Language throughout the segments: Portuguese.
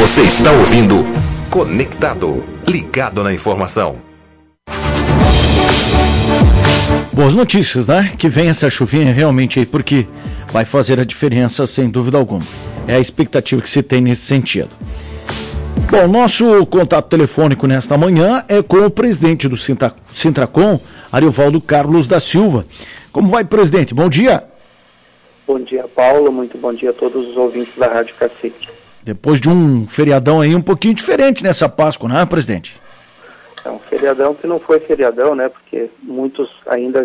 Você está ouvindo Conectado, ligado na informação. Boas notícias, né? Que vem essa chuvinha realmente aí, porque vai fazer a diferença sem dúvida alguma. É a expectativa que se tem nesse sentido. Bom, nosso contato telefônico nesta manhã é com o presidente do Sintracom, Ariovaldo Carlos da Silva. Como vai, presidente? Bom dia. Bom dia, Paulo. Muito bom dia a todos os ouvintes da Rádio Cacique. Depois de um feriadão aí um pouquinho diferente nessa Páscoa, né, presidente? É um feriadão que não foi feriadão, né? Porque muitos ainda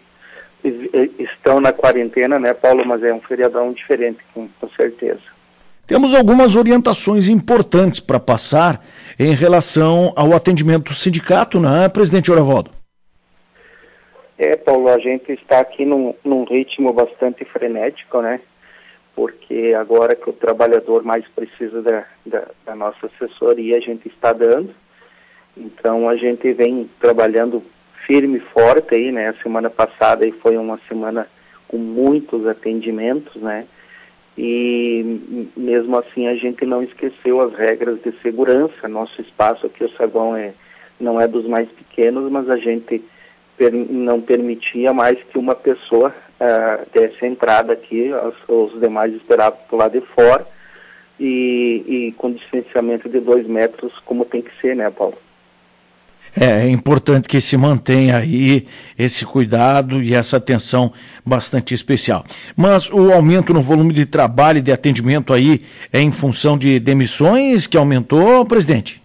estão na quarentena, né, Paulo? Mas é um feriadão diferente, com certeza. Temos algumas orientações importantes para passar em relação ao atendimento do sindicato, né, presidente Ariovaldo? Paulo, a gente está aqui num ritmo bastante frenético, né? Porque agora que o trabalhador mais precisa da nossa assessoria, a gente está dando. Então, a gente vem trabalhando firme e forte aí, né? A semana passada aí foi uma semana com muitos atendimentos, né? E mesmo assim a gente não esqueceu as regras de segurança. Nosso espaço aqui, o saguão, não é dos mais pequenos, mas a gente não permitia mais que uma pessoa desse entrada aqui, os demais esperavam do lado de fora e com distanciamento de 2 metros, como tem que ser, né, Paulo? É importante que se mantenha aí esse cuidado e essa atenção bastante especial. Mas o aumento no volume de trabalho e de atendimento aí é em função de demissões que aumentou, presidente?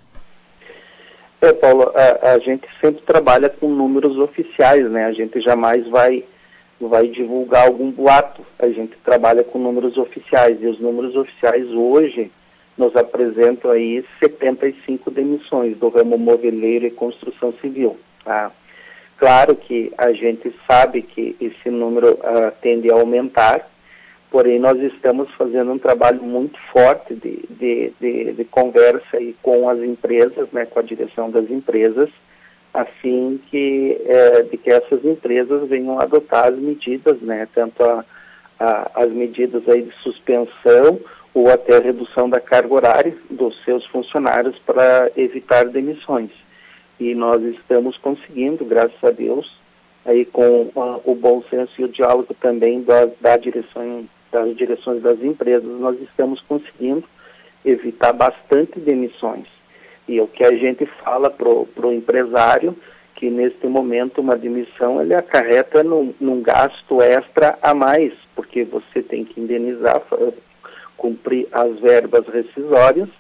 Paulo, a gente sempre trabalha com números oficiais, né? A gente jamais vai divulgar algum boato. A gente trabalha com números oficiais, e os números oficiais hoje nos apresentam aí 75 demissões do ramo moveleiro e construção civil. Tá? Claro que a gente sabe que esse número tende a aumentar, porém nós estamos fazendo um trabalho muito forte de conversa aí com as empresas, né, com a direção das empresas, a fim de que essas empresas venham adotar as medidas, né, tanto as medidas aí de suspensão ou até a redução da carga horária dos seus funcionários para evitar demissões. E nós estamos conseguindo, graças a Deus, aí com o bom senso e o diálogo também das direções das empresas, nós estamos conseguindo evitar bastante demissões. E o que a gente fala pro empresário, que neste momento uma demissão ele acarreta num gasto extra a mais, porque você tem que indenizar, cumprir as verbas rescisórias,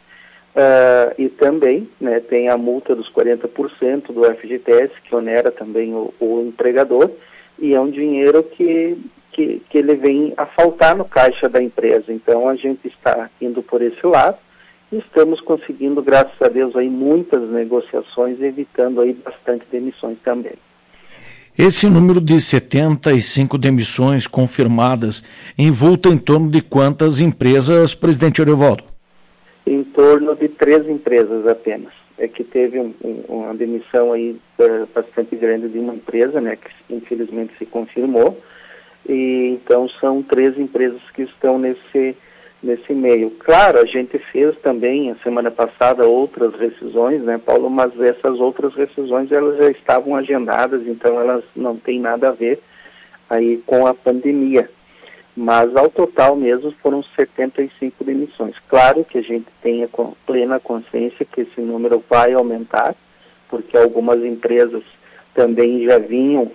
e também, né, tem a multa dos 40% do FGTS, que onera também o empregador, e é um dinheiro que ele vem a faltar no caixa da empresa. Então a gente está indo por esse lado e estamos conseguindo, graças a Deus, aí muitas negociações, evitando aí bastante demissões também. Esse número de 75 demissões confirmadas envolta em torno de quantas empresas, presidente Ariovaldo? Em torno de 3 empresas apenas. É que teve uma demissão aí bastante grande de uma empresa, né, que infelizmente se confirmou. E então são 3 empresas que estão nesse meio. Claro, a gente fez também, a semana passada, outras rescisões, né, Paulo, mas essas outras rescisões, elas já estavam agendadas, então elas não têm nada a ver aí com a pandemia. Mas ao total mesmo foram 75 demissões. Claro que a gente tenha plena consciência que esse número vai aumentar, porque algumas empresas também já vinham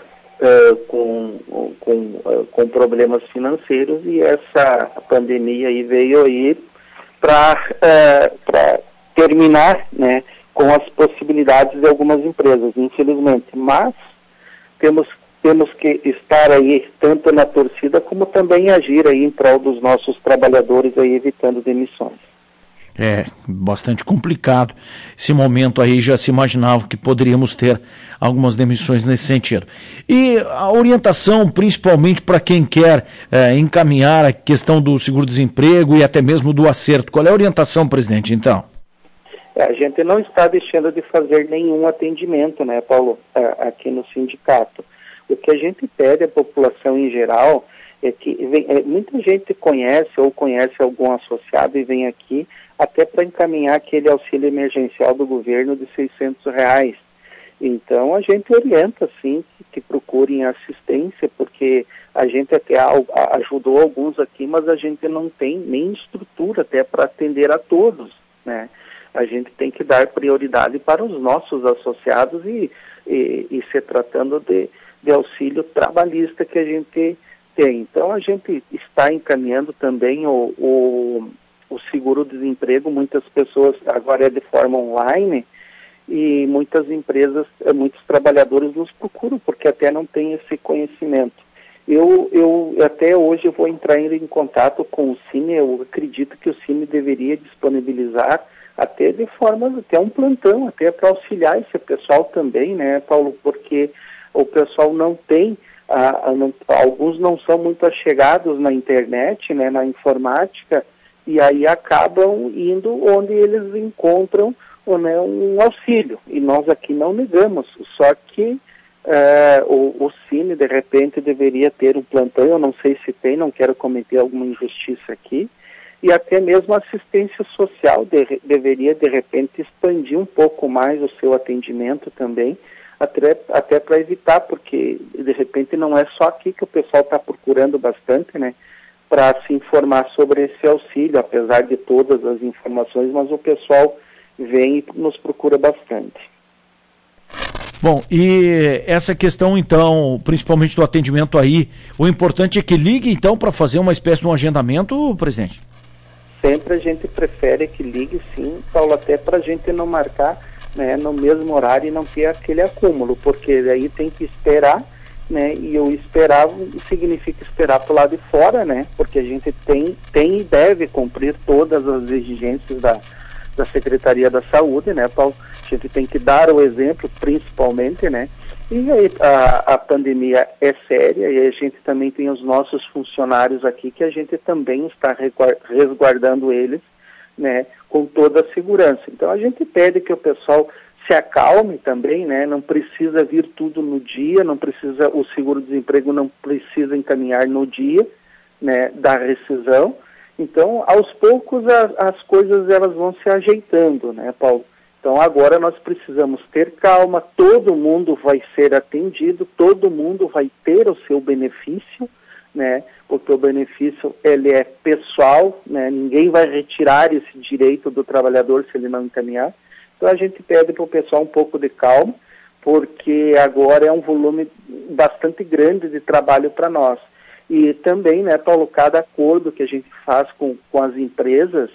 com problemas financeiros, e essa pandemia aí veio aí para terminar, né, com as possibilidades de algumas empresas, infelizmente. Mas temos que estar aí tanto na torcida como também agir aí em prol dos nossos trabalhadores aí, evitando demissões. É bastante complicado. Esse momento aí já se imaginava que poderíamos ter algumas demissões nesse sentido. E a orientação, principalmente para quem quer encaminhar a questão do seguro-desemprego e até mesmo do acerto. Qual é a orientação, presidente, então? A gente não está deixando de fazer nenhum atendimento, né, Paulo, aqui no sindicato. O que a gente pede à população em geral é que muita gente conhece ou conhece algum associado e vem aqui até para encaminhar aquele auxílio emergencial do governo de R$600. Então a gente orienta sim que procurem assistência, porque a gente até ajudou alguns aqui, mas a gente não tem nem estrutura até para atender a todos, né? A gente tem que dar prioridade para os nossos associados e se tratando de auxílio trabalhista que a gente tem. Então a gente está encaminhando também o seguro-desemprego. Muitas pessoas agora é de forma online e muitas empresas, muitos trabalhadores nos procuram porque até não tem esse conhecimento. Eu até hoje vou entrar em contato com o Cine. Eu acredito que o Cine deveria disponibilizar até de forma, até um plantão, até para auxiliar esse pessoal também, né, Paulo, porque o pessoal não tem, alguns não são muito achegados na internet, né, na informática, e aí acabam indo onde eles encontram, né, um auxílio, e nós aqui não negamos, só que o Cine, de repente, deveria ter um plantão. Eu não sei se tem, não quero cometer alguma injustiça aqui, e até mesmo a assistência social deveria, de repente, expandir um pouco mais o seu atendimento também, até para evitar, porque, de repente, não é só aqui que o pessoal está procurando bastante, né, para se informar sobre esse auxílio, apesar de todas as informações, mas o pessoal vem e nos procura bastante. Bom, e essa questão, então, principalmente do atendimento aí, o importante é que ligue, então, para fazer uma espécie de um agendamento, presidente? Sempre a gente prefere que ligue, sim, Paulo, até para a gente não marcar, né, no mesmo horário e não ter aquele acúmulo, porque daí tem que esperar, né, e eu esperar significa esperar para o lado de fora, né, porque a gente tem e deve cumprir todas as exigências da Secretaria da Saúde, né, Paulo? A gente tem que dar o exemplo, principalmente, né, e aí a pandemia é séria e a gente também tem os nossos funcionários aqui que a gente também está resguardando eles, né, com toda a segurança. Então a gente pede que o pessoal se acalme também, né, não precisa vir tudo no dia, o seguro-desemprego não precisa encaminhar no dia, né, da rescisão. Então, aos poucos as coisas elas vão se ajeitando, né, Paulo? Então agora nós precisamos ter calma, todo mundo vai ser atendido, todo mundo vai ter o seu benefício, né, porque o benefício ele é pessoal, né, ninguém vai retirar esse direito do trabalhador se ele não encaminhar. Então a gente pede para o pessoal um pouco de calma, porque agora é um volume bastante grande de trabalho para nós. E também, né, Paulo, cada acordo que a gente faz com as empresas,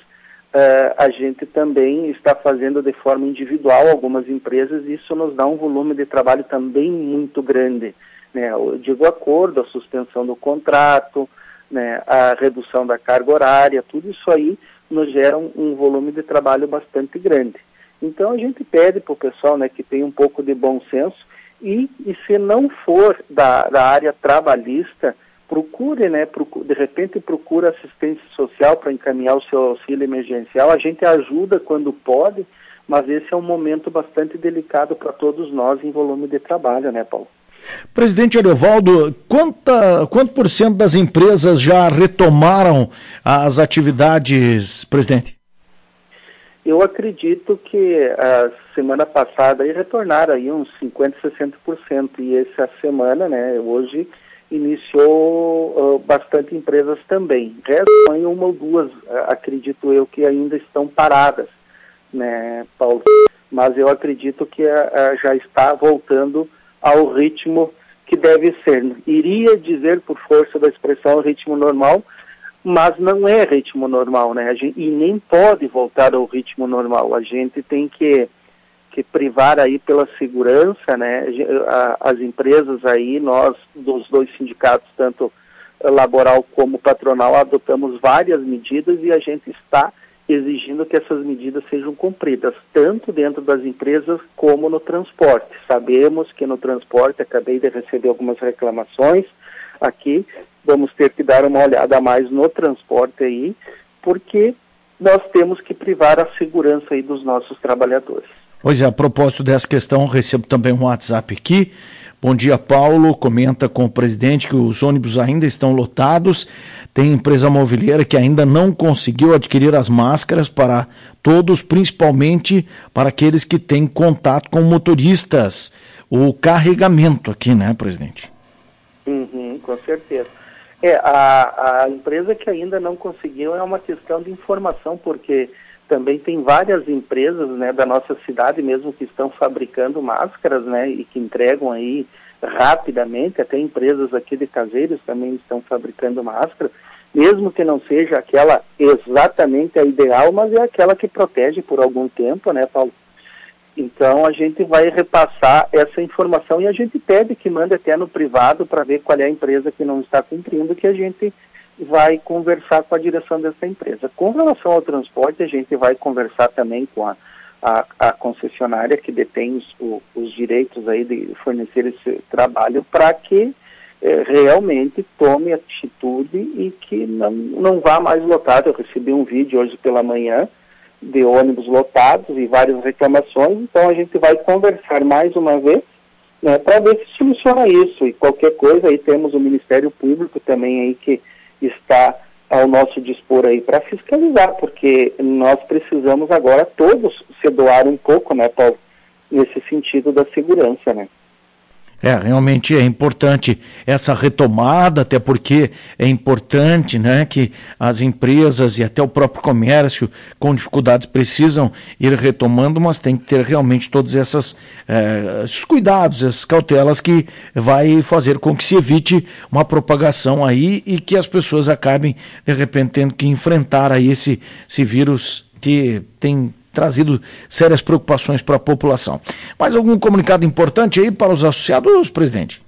a gente também está fazendo de forma individual algumas empresas, e isso nos dá um volume de trabalho também muito grande, né? Eu digo acordo, a suspensão do contrato, né, a redução da carga horária, tudo isso aí nos gera um volume de trabalho bastante grande. Então a gente pede para o pessoal, né, que tenha um pouco de bom senso e se não for da área trabalhista, procure, né, de repente procura assistência social para encaminhar o seu auxílio emergencial. A gente ajuda quando pode, mas esse é um momento bastante delicado para todos nós em volume de trabalho, né, Paulo? Presidente Ariovaldo, quanto por cento das empresas já retomaram as atividades, presidente? Eu acredito que a semana passada aí retornaram aí uns 50%, 60%, e essa semana, né, hoje iniciou bastante empresas também. Restam uma ou duas, acredito eu, que ainda estão paradas, né, Paulo? Mas eu acredito que já está voltando ao ritmo que deve ser. Iria dizer, por força da expressão, ritmo normal, mas não é ritmo normal, né? E nem pode voltar ao ritmo normal. A gente tem que privar aí pela segurança, né? As empresas aí, nós dos dois sindicatos, tanto laboral como patronal, adotamos várias medidas e a gente está exigindo que essas medidas sejam cumpridas, tanto dentro das empresas como no transporte. Sabemos que no transporte, acabei de receber algumas reclamações aqui, vamos ter que dar uma olhada a mais no transporte aí, porque nós temos que privar a segurança aí dos nossos trabalhadores. Pois é, a propósito dessa questão, recebo também um WhatsApp aqui. Bom dia, Paulo. Comenta com o presidente que os ônibus ainda estão lotados. Tem empresa moveleira que ainda não conseguiu adquirir as máscaras para todos, principalmente para aqueles que têm contato com motoristas. O carregamento aqui, né, presidente? Com certeza. A empresa que ainda não conseguiu é uma questão de informação, porque também tem várias empresas, né, da nossa cidade mesmo que estão fabricando máscaras, né, e que entregam aí rapidamente. Até empresas aqui de Caseiros também estão fabricando máscara, mesmo que não seja aquela exatamente a ideal, mas é aquela que protege por algum tempo, né, Paulo? Então a gente vai repassar essa informação e a gente pede que mande até no privado para ver qual é a empresa que não está cumprindo, que a gente vai conversar com a direção dessa empresa. Com relação ao transporte, a gente vai conversar também com a concessionária que detém os direitos aí de fornecer esse trabalho para que realmente tome atitude e que não vá mais lotado. Eu recebi um vídeo hoje pela manhã de ônibus lotados e várias reclamações, então a gente vai conversar mais uma vez, né, para ver se soluciona isso. E qualquer coisa, aí temos o Ministério Público também aí que está ao nosso dispor aí para fiscalizar, porque nós precisamos agora todos se doar um pouco, né, Paulo, nesse sentido da segurança, né? Realmente é importante essa retomada, até porque é importante, né, que as empresas e até o próprio comércio com dificuldades precisam ir retomando, mas tem que ter realmente todos esses cuidados, essas cautelas que vai fazer com que se evite uma propagação aí e que as pessoas acabem, de repente, tendo que enfrentar aí esse vírus que tem trazido sérias preocupações para a população. Mais algum comunicado importante aí para os associados, presidente?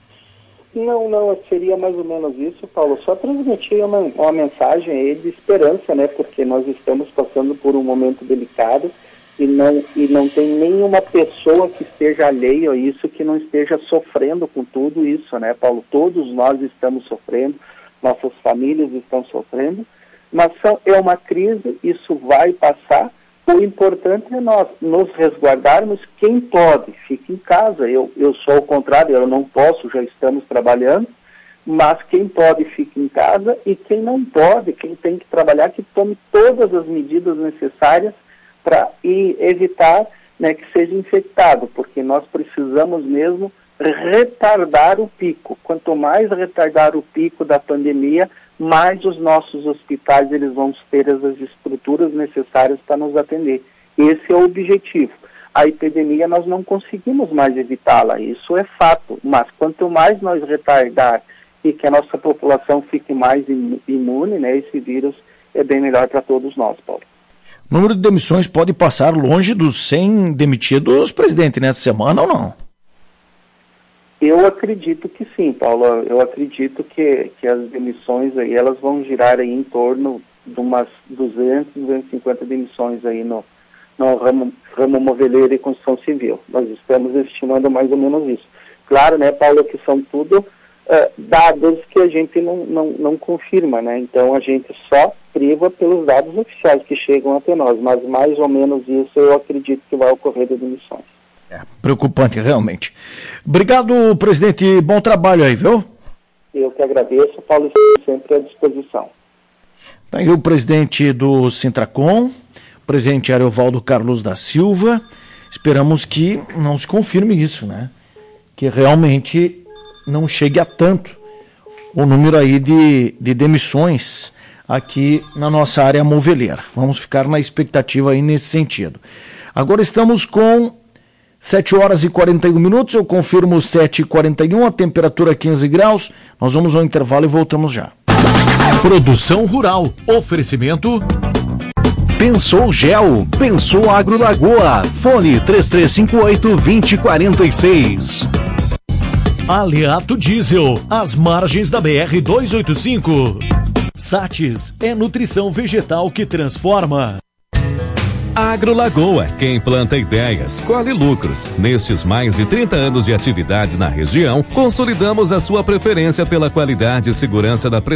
Não, seria mais ou menos isso, Paulo. Só transmitir uma mensagem aí de esperança, né? Porque nós estamos passando por um momento delicado e não tem nenhuma pessoa que esteja alheia a isso, que não esteja sofrendo com tudo isso, né, Paulo? Todos nós estamos sofrendo, nossas famílias estão sofrendo, mas é uma crise, isso vai passar. O importante é nós nos resguardarmos. Quem pode, fique em casa. Eu sou ao contrário, eu não posso, já estamos trabalhando, mas quem pode, fique em casa, e quem não pode, quem tem que trabalhar, que tome todas as medidas necessárias para evitar, né, que seja infectado, porque nós precisamos mesmo retardar o pico. Quanto mais retardar o pico da pandemia, mais os nossos hospitais eles vão ter as estruturas necessárias para nos atender. Esse é o objetivo. A epidemia nós não conseguimos mais evitá-la, isso é fato, mas quanto mais nós retardar e que a nossa população fique mais imune, né, esse vírus é bem melhor para todos nós, Paulo. O número de demissões pode passar longe dos 100 demitidos, presidente, nessa semana ou não? Eu acredito que sim, Paulo. Eu acredito que as demissões aí, elas vão girar aí em torno de umas 200, 250 demissões aí no ramo moveleiro e construção civil. Nós estamos estimando mais ou menos isso. Claro, né, Paulo, que são tudo dados que a gente não confirma, né? Então a gente só priva pelos dados oficiais que chegam até nós, mas mais ou menos isso eu acredito que vai ocorrer de demissões. Preocupante, realmente. Obrigado, presidente. Bom trabalho aí, viu? Eu que agradeço, Paulo, sempre à disposição. Tá aí o presidente do Sintracom, o presidente Ariovaldo Carlos da Silva. Esperamos que não se confirme isso, né? Que realmente não chegue a tanto o número aí de demissões aqui na nossa área moveleira. Vamos ficar na expectativa aí nesse sentido. Agora estamos com 7 horas e 41 minutos, eu confirmo 7h41, a temperatura 15 graus. Nós vamos ao intervalo e voltamos já. Produção Rural. Oferecimento. Pensou Gel. Pensou Agro Lagoa. Fone 3358-2046. Aleato Diesel. As margens da BR-285. Sates é nutrição vegetal que transforma. Agro Lagoa, quem planta ideias, colhe lucros. Nestes mais de 30 anos de atividade na região, consolidamos a sua preferência pela qualidade e segurança da